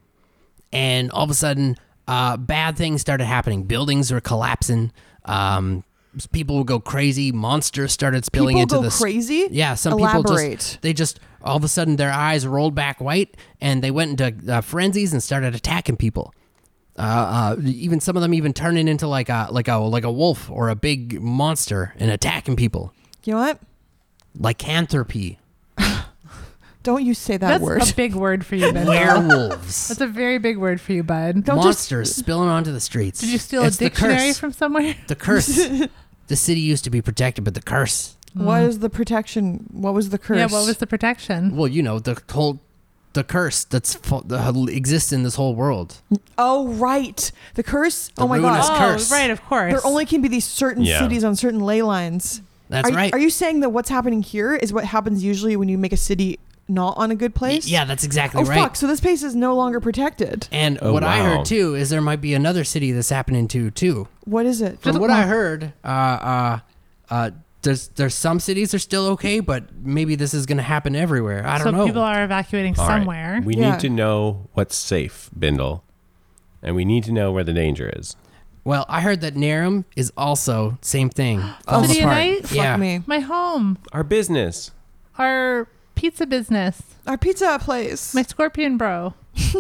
and all of a sudden, uh, bad things started happening. Buildings were collapsing. Um, people would go crazy. Monsters started spilling People into go the s- crazy? Yeah, some people Elaborate. just they just all of a sudden their eyes rolled back white and they went into uh, frenzies and started attacking people. Uh, uh, even some of them even turning into like a like a like a wolf or a big monster and attacking people. You know what? Lycanthropy, Don't you say that That's word. a big word for you, Bendel. werewolves, That's a very big word for you, bud. Don't monsters just spilling onto the streets. Did you steal It's a dictionary the curse. from somewhere? The curse. The city used to be protected, but the curse. What is the protection? What was the curse? Yeah, what was the protection? Well, you know the whole the curse that's fu- that exists in this whole world. Oh, right. The curse. The oh my ruinous god. Oh, curse. right, of course. There only can be these certain Yeah. cities on certain ley lines. That's are, right. Are you saying that what's happening here is what happens usually when you make a city not on a good place? Yeah, that's exactly Oh right. fuck! So this place is no longer protected. And Oh, what I wow. heard too is there might be another city that's happening to too. What is it? From Just what one. I heard, uh, uh, uh, there's there's some cities are still okay, but maybe this is going to happen everywhere. I don't so know. people are evacuating All right. somewhere. We Yeah. need to know what's safe, Bindle. And we need to know where the danger is. well, I heard that Narum is also same thing. falls City apart. Night? Fuck Yeah. me. My home, Our business. our pizza business, Our pizza place. my scorpion bro.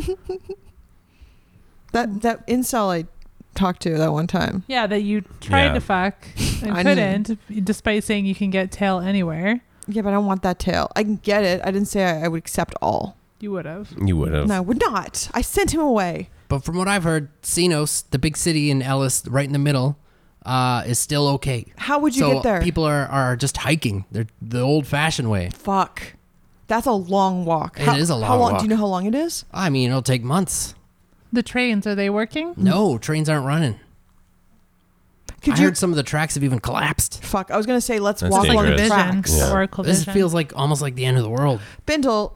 that that incel I talked to that one time. Yeah, that you tried Yeah. to fuck and I couldn't, despite saying you can get tail anywhere. Yeah, but I don't want that tail. I can get it. I didn't say I, I would accept all. You would have. You would have. No, I would not. I sent him away. But from what I've heard, Sinos, the big city in Ellis, right in the middle, uh, is still okay. How would you so get there? people are, are just hiking. They're the old-fashioned way. Fuck. That's a long walk. It how, is a How long long? walk. Do you know how long it is? I mean, it'll take months. The trains, are they working? No, trains aren't running. Could I you? heard some of the tracks have even collapsed. Fuck. I was gonna say let's That's walk It's like along the dangerous. Vision, tracks. Yeah. Oracle This Vision. feels like almost like the end of the world. Bindle.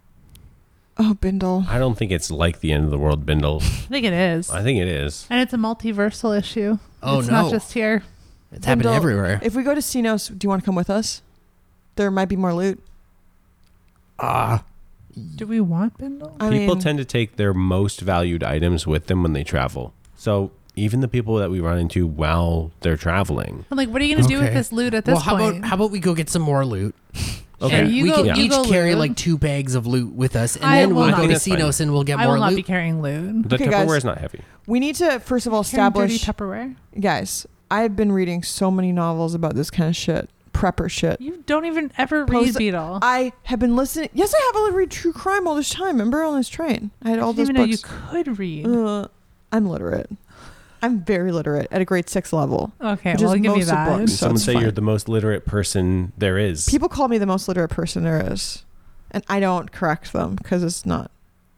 Oh, Bindle. I don't think it's like the end of the world, Bindle. I think it is. I think it is. And it's a multiversal issue. Oh, it's no. not just here. It's happening Bindle, everywhere. If we go to Sinos, do you want to come with us? There might be more loot. Ah, Do we want Bindle? I People mean, tend to take their most valued items with them when they travel. So even the people that we run into while they're traveling. I'm like, what are you going to do with Okay. this loot at this well, how point? about how about we go get some more loot? Okay. And you we go- can you each go carry loot. like two bags of loot with us, and I then will we'll not. go to That's fine. Sinos and we'll get I more will not loot. be carrying loot. The Okay, Tupperware guys. is not heavy. we need to first of all Carrying dirty establish, Tupperware. guys. I've been reading so many novels about this kind of shit, prepper shit. You don't even ever read Post- Beetle. I have been listening. Yes, I have. I read true crime all this time. Remember on this train, I had I all didn't those even books. know you could read. Uh, I'm literate. I'm very literate at a grade six level. okay, which well, is I'll give you most of that. books. So Someone it's say you're fine. the most literate person there is. People call me the most literate person there is, and I don't correct them because it's not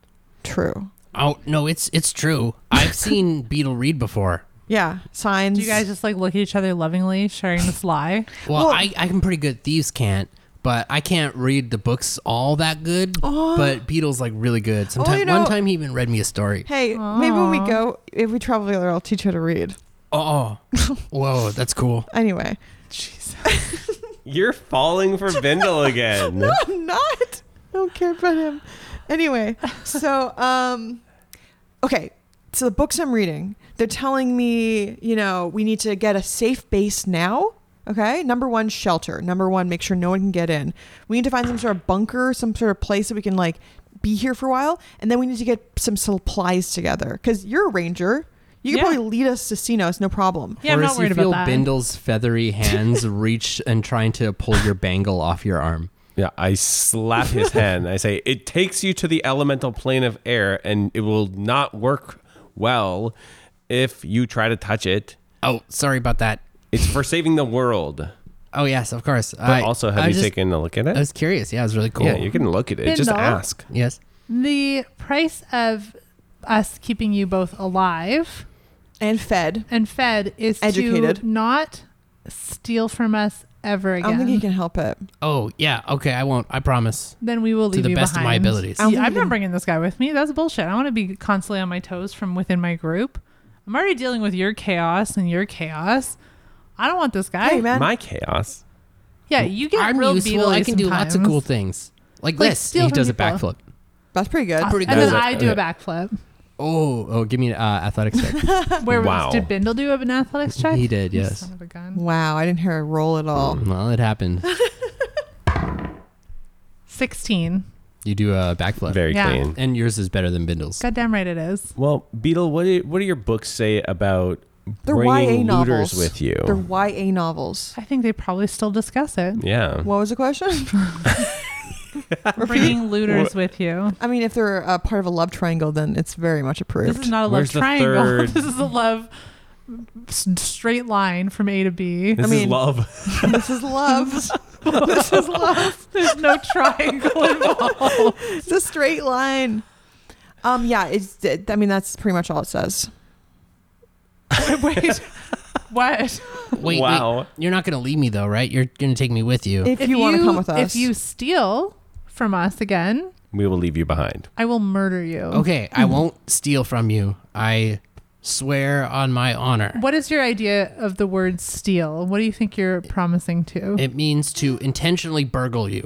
true. Oh no, it's it's true. I've seen Beetle read before. Yeah, signs. Do you guys just like look at each other lovingly, sharing this lie? Well, Well- I I'm pretty good. Thieves can't, but I can't read the books all that good. Oh. But Beetle's like really good. Sometimes you know- one time he even read me a story. Hey, maybe when we Aw. go, if we travel together, I'll teach you how to read. Oh, whoa, that's cool. Anyway, Jesus. You're falling for Bindle again. no, I'm not. I don't care about him. Anyway, so um, okay. So the books I'm reading, they're telling me, you know, we need to get a safe base now. Okay. Number one, shelter. Number one, make sure no one can get in. We need to find some sort of bunker, some sort of place that we can like be here for a while. And then we need to get some supplies together. Because you're a ranger. You can Yeah. probably lead us to Sinos, no problem. Yeah, I'm or not as worried you feel about that. Bindle's feathery hands reach and trying to pull your bangle off your arm. Yeah, I slap his hand. I say, it takes you to the elemental plane of air, and it will not work well if you try to touch it. Oh, sorry about that. It's for saving the world. Oh yes, of course. But I, also, have I you just, taken a look at it? I was curious. Yeah, it was really cool. Yeah, you can look at it. Just Bindle? ask. Yes. The price of us keeping you both alive And fed. and fed is Educated. to not steal from us ever I again. don't think he can help it. Oh yeah. Okay, I won't. I promise. Then we will To leave the you best of my behind. abilities. I don't Yeah, think I'm you not can- bringing this guy with me. That's bullshit. I want to be constantly on my toes from within my group. I'm already dealing with your chaos and your chaos. I don't want this guy. Hey, man. My chaos. Yeah, you get I'm real useful. beetle I can do lots of cool things. Like, Like this. steal And he from does a people. backflip. That's pretty good. pretty And good. then Does it- I do a okay. backflip. Oh, oh, give me an uh, athletics check. Where Wow. was, did Bindle do an athletics check? He did, You yes. Son of a gun. Wow, I didn't hear a roll at all. Well, it happened. sixteen. You do a backflip. Very Yeah. clean. And yours is better than Bindle's. Goddamn right it is. Well, Beetle, what do, what do your books say about They're Y A bringing novels. looters with you? They're Y A novels. I think they probably still discuss it. Yeah. What was the question? Bringing looters with you. I mean, if they're a part of a love triangle, then it's very much approved. This is not a love Where's the triangle. third? This is a love s- straight line from A to B. This I mean- is love. This is love. This is love. There's no triangle involved. It's a straight line. Um, yeah, it's. I mean, that's pretty much all it says. Wait, wait. What? Wait, Wow. wait. You're not going to leave me, though, right? You're going to take me with you. If, you, want to come with us, If you steal from us again, We will leave you behind. I will murder you. Okay, I won't steal from you. I swear on my honor. What is your idea of the word steal? What do you think you're promising to? It means to intentionally burgle you.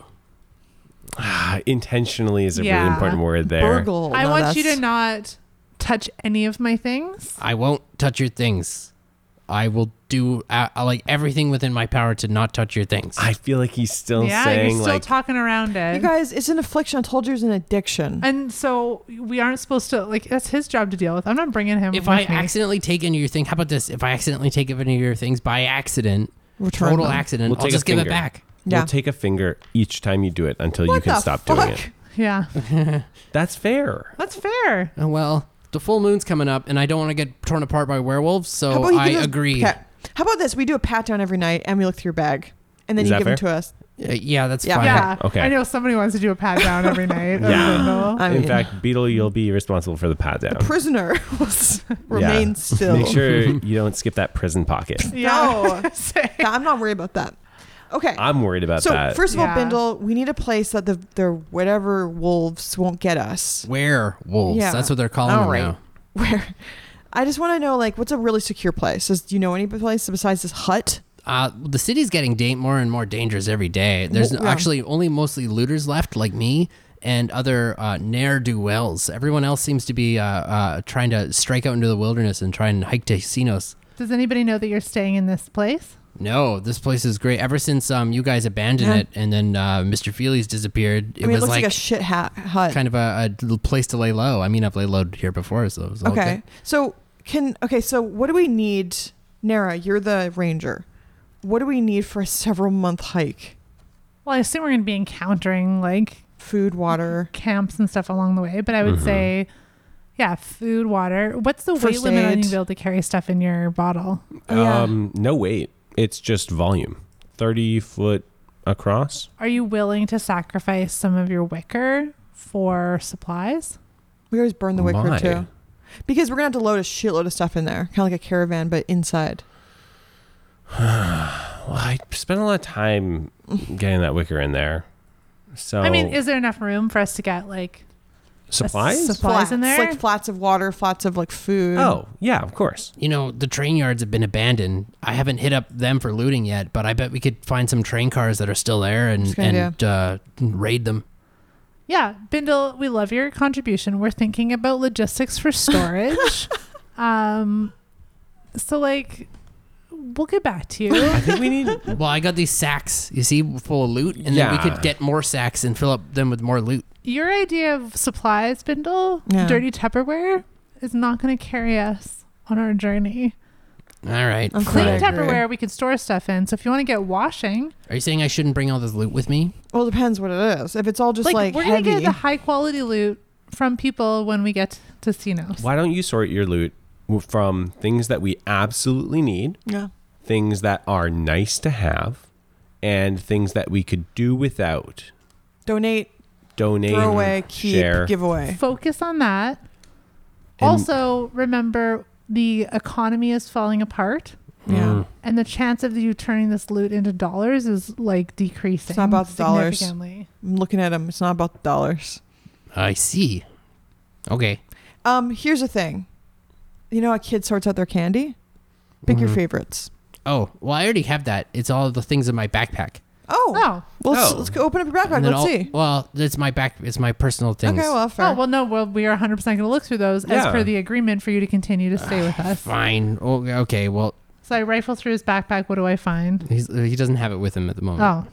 Ah, intentionally is a really Yeah. important word there. burgle. I No, want you to that's- not touch any of my things. I won't touch your things. I will do uh, like everything within my power to not touch your things. I feel like he's still yeah, saying you're still like talking around it. You guys, it's an affliction. I told you it's an addiction. and so we aren't supposed to, like, that's his job to deal with. I'm not bringing him if with I me. accidentally take any of your things, how about this? If I accidentally take any of your things by accident, Return total them. accident, We'll I'll take just a give it finger. back. Yeah. we'll take a finger each time you do it until you What can the stop fuck? doing it. Yeah, That's fair. that's fair. Oh, well, the full moon's coming up, and I don't want to get torn apart by werewolves, How so about you I give us- agree. okay. How about this? We do a pat down every night, and we look through your bag, and then Is you that give them fair? to us. Uh, yeah, that's Yeah. fine. Yeah. Okay. I know somebody wants to do a pat down every night. of Yeah. Bindle. I In mean, fact, Beetle, you'll be responsible for the pat down. the prisoner was remains still. Make sure you don't skip that prison pocket. No. Say- Yeah, I'm not worried about that. Okay. I'm worried about so that. first of all, Yeah. Bindle, we need a place that the the whatever wolves won't get us. Werewolves. Yeah. That's what they're calling All them right. now. Where? I just want to know, like, what's a really secure place? Is, do you know any place besides this hut? Uh, the city's getting da- more and more dangerous every day. There's Well, yeah. actually only mostly looters left, like me, and other uh, ne'er-do-wells. Everyone else seems to be uh, uh, trying to strike out into the wilderness and try and hike to Xenos. Does anybody know that you're staying in this place? No, this place is great. Ever since um, you guys abandoned Yeah. it and then uh, Mister Feely's disappeared, it I mean, it was looks like, like, a shit ha- hut. kind of a, a little place to lay low. I mean, I've laid low here before, so it was all Okay. good. So can okay. So what do we need, Nara? You're the ranger. What do we need for a several month hike? Well, I assume we're going to be encountering like Food, water. camps and stuff along the way, but I would Mhm. say, yeah, food, water. What's the weight First limit on aid. you to be able to carry stuff in your bottle? Oh, yeah. Um, no weight. It's just volume. thirty foot across. Are you willing to sacrifice some of your wicker for supplies? We always burn the wicker My. too, because we're gonna have to load a shitload of stuff in there, kind of like a caravan, but inside. Well, I spent a lot of time getting that wicker in there. So I mean, is there enough room for us to get like supplies? sup- Supplies in Flats, there? like flats of water, flats of like food. Oh, yeah, of course. You know, the train yards have been abandoned. I haven't hit up them for looting yet, but I bet we could find some train cars that are still there and, That's a good and uh, raid them. Yeah, Bindle, we love your contribution. We're thinking about logistics for storage. um, so like, we'll get back to you. I think we need. Well, I got these sacks, you see, full of loot, and then we Yeah. could get more sacks and fill up them with more loot. Your idea of supplies, Bindle, Yeah. dirty Tupperware, is not going to carry us on our journey. All right. I'm Clean I agree. Tupperware we can store stuff in. So if you want to get washing, Are you saying I shouldn't bring all this loot with me? Well, it depends what it is. If it's all just like, like, we're going to heavy, get the high quality loot from people when we get to Xenos. Why don't you sort your loot from things that we absolutely need, yeah. things that are nice to have, and things that we could do without? Donate, Donate, throw away, keep, share. give away. Focus on that. And- Also, remember the economy is falling apart. Yeah. Mm. And the chance of you turning this loot into dollars is like decreasing. It's not about the dollars. significantly. I'm looking at them. It's not about the dollars. I see. Okay. Um, here's the thing. You know how a kid sorts out their candy? Pick your Mhm. favorites. Oh, well, I already have that. It's all the things in my backpack. Oh. Oh. Well, let's, Oh. let's go open up your backpack. And then Let's all- see. Well, it's my back. It's my personal things. Okay, well, fair. Oh, well, no, well, we are one hundred percent going to look through those as Yeah. per the agreement for you to continue to stay with us. Fine. Oh, okay. Well, So I rifle through his backpack. What do I find? he's, he doesn't have it with him at the moment. Oh.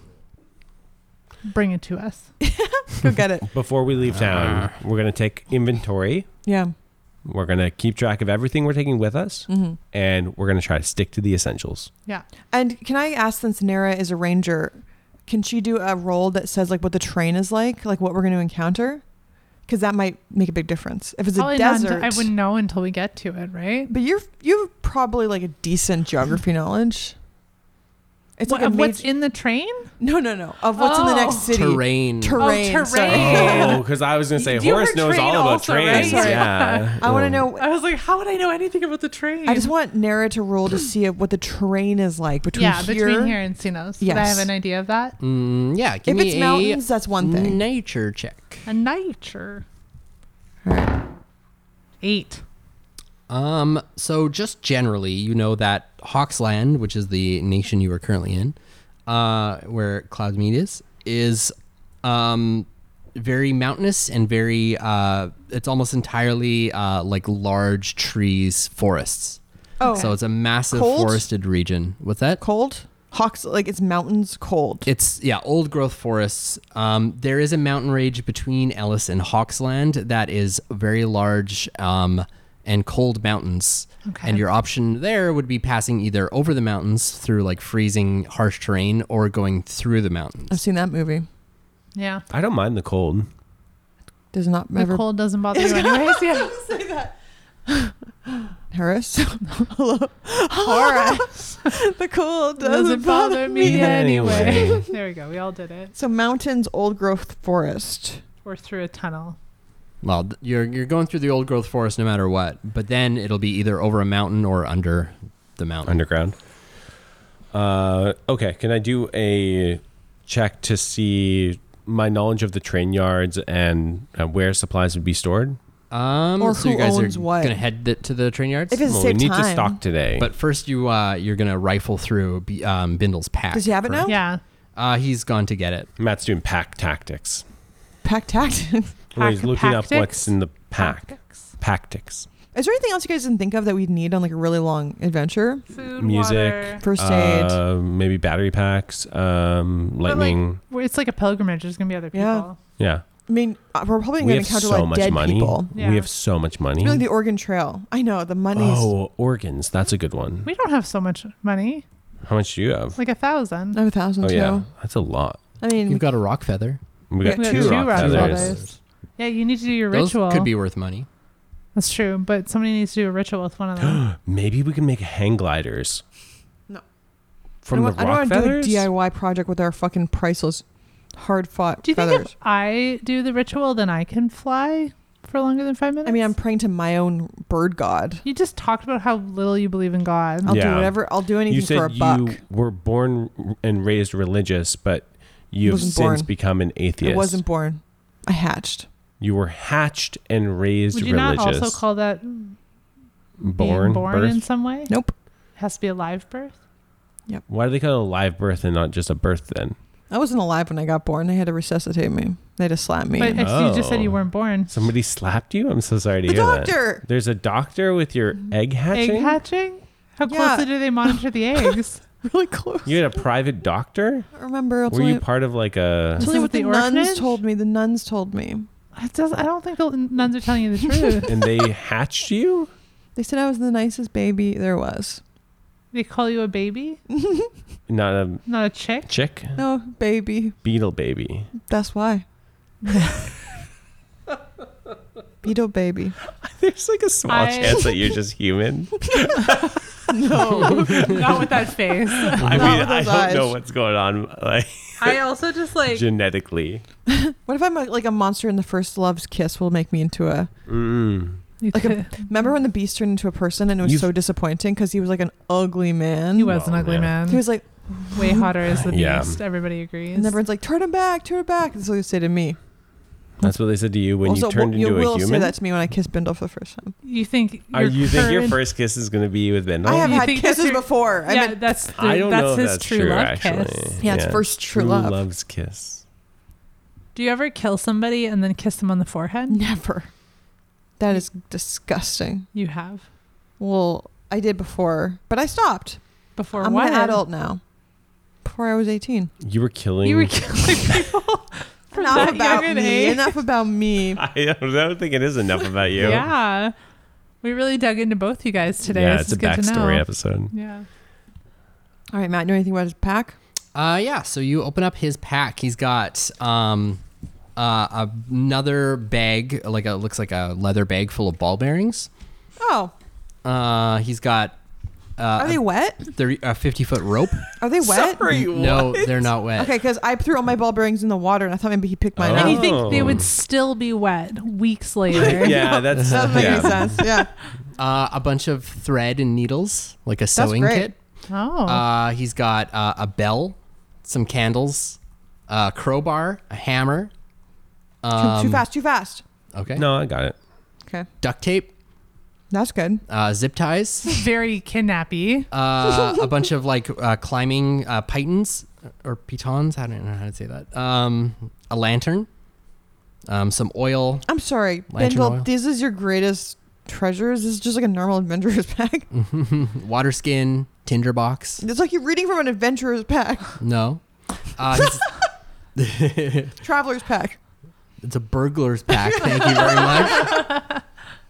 Bring it to us. Go get it. Before we leave town, we're gonna take inventory. Yeah. We're gonna keep track of everything we're taking with us, hmm and we're gonna try to stick to the essentials. Yeah. And can I ask, since Nara is a ranger, can she do a roll that says like what the terrain is like, like what we're going to encounter? Because that might make a big difference. If it's Probably a not desert, until- I wouldn't know until we get to it, right? But you're you've probably like a decent geography knowledge. It's What, like a of what's major- in the train? no, no, no. Of what's in the next Oh. city. Terrain. Terrain. Oh, sorry. terrain. Oh, because I was gonna say You- you Horace were knows train all about also, right? trains. Sorry. Yeah, I want to Um, know. I was like, how would I know anything about the train? I just want Nara to roll to see what the terrain is like between yeah, here. between here and Sinos. Did I Yes. have an idea of that? Mm, yeah. Give If me it's a mountains, that's one thing. nature check. A nature. All right. Eight. Um. So just generally, you know that Hawksland, which is the nation you are currently in, uh, where Cloudmead is, is, um, very mountainous and very. Uh, it's almost entirely uh like large trees, forests. Oh, So it's a massive Cold? forested region. What's that? cold. Hawks, like it's mountains, cold. It's yeah, old growth forests. Um, there is a mountain range between Ellis and Hawksland that is very large um, and cold mountains. Okay. And your option there would be passing either over the mountains through like freezing, harsh terrain, or going through the I've mountains. seen that movie. Yeah. I don't mind the cold. Does not The ever cold doesn't bother you anyways. Yeah. say that. Harris. Hello. Horace. The cold Doesn't bother me anyway. anyway. There we go. We all did it. So mountains, old growth forest. Or through a tunnel. Well, th- you're you're going through the old growth forest no matter what, but then it'll be either over a mountain or under the mountain. Underground. Uh, okay, can I do a check to see my knowledge of the train yards and uh, where supplies would be stored? Um, Or so you who guys owns are what? gonna head th- to the train yards. If it's Well, save we need time. to stock today. But first, you uh, you're gonna rifle through B- um, Bindle's pack. Does he have it now? Yeah. Uh, he's gone to get it. Matt's doing pack tactics. Pack tactics. Where he's Pack- looking up pactics? what's in the pack. Tactics. Tactics. Is there anything else you guys didn't think of that we'd need on like a really long adventure? Food, Music. water. First aid. Uh, maybe battery packs. Um, But, like, lightning. Well, it's like a pilgrimage. There's going to be other people. Yeah. yeah. I mean, uh, we're probably We going to have encounter so like much dead money. people. Yeah. We have so much money. It's really the Oregon Trail. I know the money's Oh, organs. That's a good one. We don't have so much money. How much do you have? Like a thousand. I have a thousand Oh, too. yeah. That's a lot. I mean, You've got a rock feather. We got We got two, two rock rock feathers. feathers. Yeah, you need to do your Those ritual. could be worth money. That's true, but somebody needs to do a ritual with one of them. Maybe we can make hang gliders. No. From I the don't, rock want to do a feathers? D I Y project with our fucking priceless, hard fought Do you feathers. think if I do the ritual, then I can fly for longer than five minutes? I mean, I'm praying to my own bird god. You just talked about how little you believe in God. I'll do Yeah. whatever. I'll do You anything said for a you buck. were born and raised religious, but you've Wasn't since born. become an atheist. I wasn't born. I hatched. You were hatched and raised Would you religious. not also call that born, being born birth? in some way? Nope. It has to be a live birth. Why do they call it a live birth and not just a birth then? I wasn't alive when I got born. They had to resuscitate me. They had to slap me. But in. I- you just said you Oh. weren't born. Somebody slapped you? I'm so sorry to the hear that. doctor. There's a doctor with your egg hatching? Egg hatching? How Yeah. closely do they monitor the eggs? Really close. You had a private doctor? I remember. I'll Were tell you you, part of like a... tell This you is what the, the nuns orphanage? told me. The nuns told me. It does, I don't think the nuns are telling you the truth. and they hatched you? They said I was the nicest baby there was. They call you a baby, Not a not a chick. chick? No, baby. Beetle baby. That's why. Beetle baby. There's like a small I- chance that you're just human. No. Not with that face. I Not mean, with I those don't know eyes. what's going on like I also just like genetically. What if I'm a, like a monster and the first love's kiss will make me into a... Mm. you Like a- could- Remember when the beast turned into a person and it was You've- so disappointing because he was like an ugly man? he was an Oh, ugly yeah. man. He was like... way hotter as the Yeah. beast. Everybody agrees. And everyone's like, turn him back, turn him back. That's what they say to me. That's what they said to you when also, you turned you into will a say human. that to me when I kiss Bindle for the first time. You think Are your you think your current- first kiss is going to be with Ben? I have you had think that's kisses your- before. I yeah, mean, that's the, I don't that's know if his that's true true, love actually. kiss. Yeah, it's first true love. love's kiss. Do you ever kill somebody and then kiss them on the forehead? never. That is disgusting. You have Well, I did before, but I stopped. before I'm what? an adult now. Before I was eighteen. You were killing. You were killing people. From Enough that about young an me. age. Enough about me. I don't, I don't think it is enough about you. Yeah, we really dug into both you guys today. Yeah, this it's is a good to know. backstory episode. Yeah. All right, Matt. Know anything about his pack? Uh, yeah. So you open up his pack. He's got um, uh, another bag, like a looks like a leather bag full of ball bearings. Oh, Uh, he's got uh, are they wet? a thirty, a fifty foot rope. Are they wet? Sorry, No, what? they're not wet. Okay, because I threw all my ball bearings in the water, and I thought maybe he picked mine Oh. And you out. think they Oh. would still be wet weeks later? Yeah, that's That doesn't make yeah. any sense. Yeah. Uh, a bunch of thread and needles, like a sewing great. kit. Oh. Uh, he's got uh, a bell, some candles, a crowbar, a hammer. Too, Um, too fast. Too fast. Okay. No, I got it. Okay, Duct tape, that's good. uh, zip ties, Very kidnappy. uh, a bunch of like uh, climbing uh, pitons or pitons. I don't know how to say that. Um, a lantern, um, some oil, I'm sorry, Lantern Bindle. oil. This is your greatest treasures. This is just like a normal adventurer's pack. water skin, tinder box. It's like you're reading from an adventurer's pack, No. Uh, he's- traveler's pack. It's a burglar's pack. Thank you very much.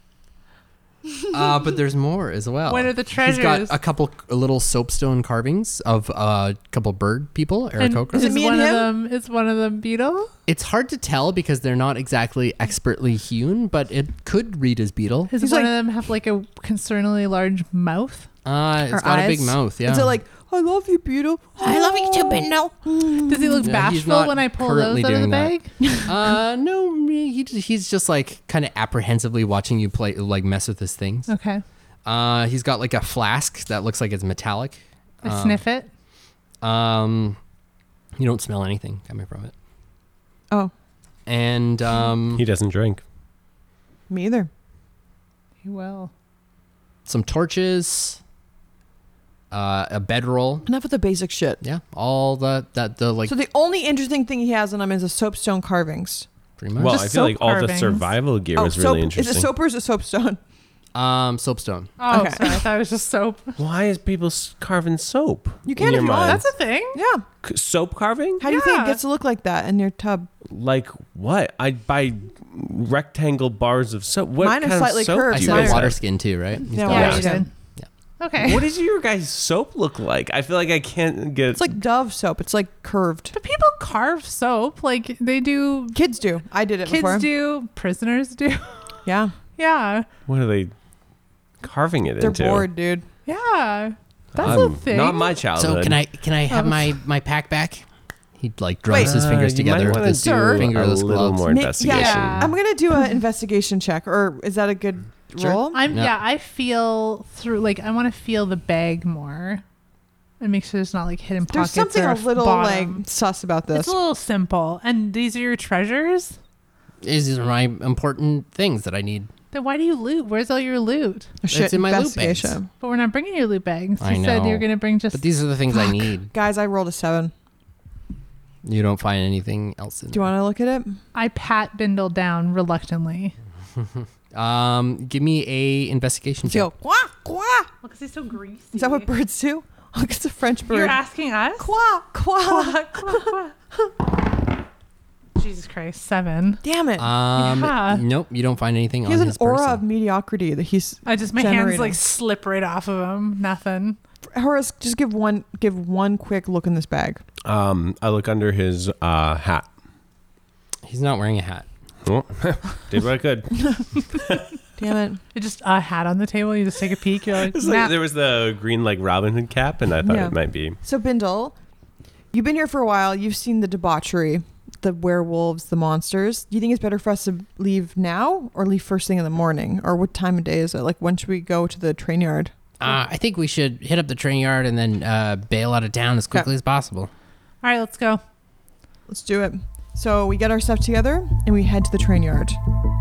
Uh, but there's more as well. What are the He's got treasures? a couple little soapstone carvings of a uh, couple bird people, And Aarakocra. Is it is me one and of him? them? Is one of them beetle? It's hard to tell because they're not exactly expertly hewn, but it could read as beetle. Does He's one like- of them have like a concerningly large mouth? Uh, it's Or got a big eyes. mouth. Yeah. Is it like, I love you, Beetle. I love you too, Bindle. Does he look Yeah, he's bashful not when I pull those currently out of the doing bag? uh, no, he, he's just like kind of apprehensively watching you play, like mess with his things. Okay. Uh, he's got like a flask that looks like it's metallic. I Um, sniff it. Um, you don't smell anything coming from it. Oh, And um, He doesn't drink. me either. He will. some torches, uh, a bedroll. Enough with the basic shit. Yeah, all the that the like So the only interesting thing he has on him is the soapstone carvings. pretty much. Well, Just I feel like soap all the carvings. survival gear oh, was soap. really Is interesting. it soap or is it soapstone? um, soapstone. Oh, Okay. sorry. I thought it was just soap. Why is people s- carving soap? You can in if your you want. mind? That's a thing. Yeah. C- soap carving? How do you think Yeah. it gets to look like that in your tub? Like what? I buy rectangle bars of soap. What Mine are kind slightly of soap curved. I do you saw guys water have? skin too, right? He's Yeah, got water Yeah, water you skin. did. Yeah. Okay. What does your guys' soap look like? I feel like I can't get. It's like Dove soap. It's like curved. But people carve soap. Like they do. Kids do. I did it Kids before. do. Prisoners do. Yeah. Yeah. What are they carving it They're into? bored, dude. Yeah. That's I'm- a thing. Not my childhood. So can I can I have Oh. my my pack back? He like drums his Uh, fingers you together might with wanna his do fingerless a little gloves. more Ma- investigation. Yeah. I'm gonna do an investigation check, or is that a good Sure. roll? I'm Yeah. yeah. I feel through like I want to feel the bag more, and make sure there's not like hidden There's pockets. something or a little bottom. like sus about It's this. a little simple. And these are your treasures. These are my important things that I need. Then why do you loot? Where's all your loot? A shit in my loot investigation. But we're not bringing your loot bags. You I said you know. were gonna bring just. But these are the things I need. Guys, I rolled a seven. You don't find anything else in Do you want to look at it? I pat Bindle down reluctantly. there. Um, give me a investigation Let's go. check. Quack, quack. Because he's so greasy. Is that what birds do? Look, it's a French bird. You're asking us? Quack, quack. Quack, quack, quack. Jesus Christ, seven. Damn it. Um, Yeah. nope, you don't find anything he on has an his aura person. of mediocrity that he's. I just my Generating. hands like slip right off of him. Nothing. Horace, just give one give one quick look in this bag. Um, I look under his uh, hat. He's not wearing a hat. Oh, did what I could. Damn it. You just a hat on the table. You just take a peek. You're like, It's like nah. there was the green like Robin Hood cap, and I thought Yeah. it might be. So Bindle, you've been here for a while. You've seen the debauchery, the werewolves, the monsters. Do you think it's better for us to leave now or leave first thing in the morning? Or what time of day is it? Like when should we go to the train yard? Uh, I think we should hit up the train yard and then uh, bail out of town as quickly as possible. All right, let's go. Let's do it. So we get our stuff together and we head to the train yard.